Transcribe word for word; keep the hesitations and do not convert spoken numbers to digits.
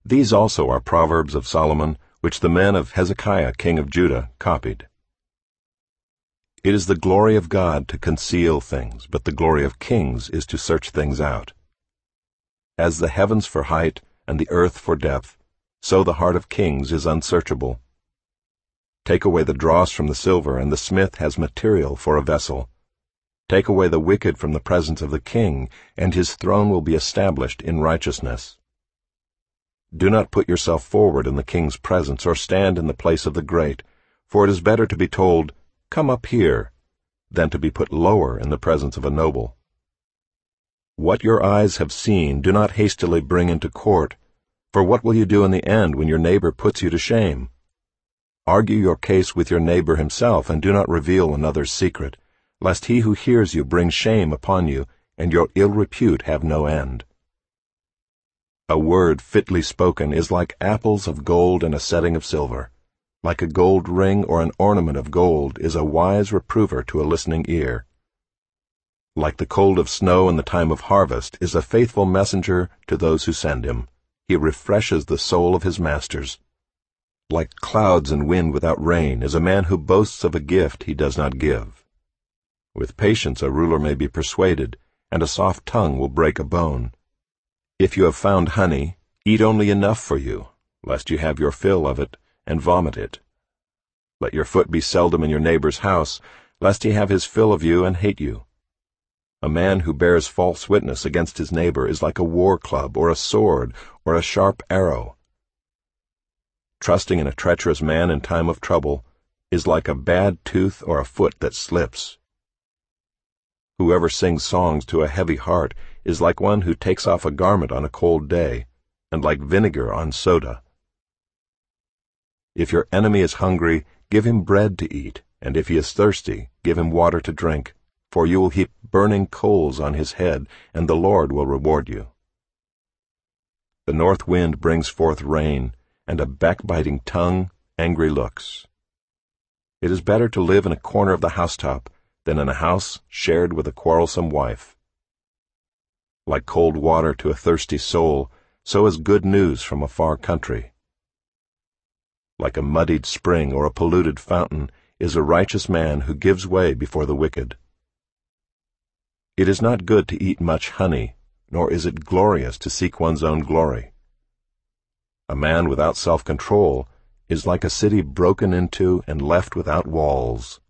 These also are proverbs of Solomon, which the men of Hezekiah king of Judah copied. It is the glory of God to conceal things, but the glory of kings is to search things out. As the heavens for height and the earth for depth, so the heart of kings is unsearchable. Take away the dross from the silver, and the smith has material for a vessel. Take away the wicked from the presence of the king, and his throne will be established in righteousness. Do not put yourself forward in the king's presence, or stand in the place of the great, for it is better to be told, "Come up here," than to be put lower in the presence of a noble. What your eyes have seen do not hastily bring into court, for what will you do in the end when your neighbor puts you to shame? Argue your case with your neighbor himself, and do not reveal another's secret, lest he who hears you bring shame upon you, and your ill repute have no end. A word fitly spoken is like apples of gold in a setting of silver. Like a gold ring or an ornament of gold is a wise reprover to a listening ear. Like the cold of snow in the time of harvest is a faithful messenger to those who send him. He refreshes the soul of his masters. Like clouds and wind without rain is a man who boasts of a gift he does not give. With patience a ruler may be persuaded, and a soft tongue will break a bone. If you have found honey, eat only enough for you, lest you have your fill of it and vomit it. Let your foot be seldom in your neighbor's house, lest he have his fill of you and hate you. A man who bears false witness against his neighbor is like a war club or a sword or a sharp arrow. Trusting in a treacherous man in time of trouble is like a bad tooth or a foot that slips. Whoever sings songs to a heavy heart is like one who takes off a garment on a cold day, and like vinegar on soda. If your enemy is hungry, give him bread to eat, and if he is thirsty, give him water to drink, for you will heap burning coals on his head, and the Lord will reward you. The north wind brings forth rain, and a backbiting tongue, angry looks. It is better to live in a corner of the housetop than in a house shared with a quarrelsome wife. Like cold water to a thirsty soul, so is good news from a far country. Like a muddied spring or a polluted fountain is a righteous man who gives way before the wicked. It is not good to eat much honey, nor is it glorious to seek one's own glory. A man without self-control is like a city broken into and left without walls.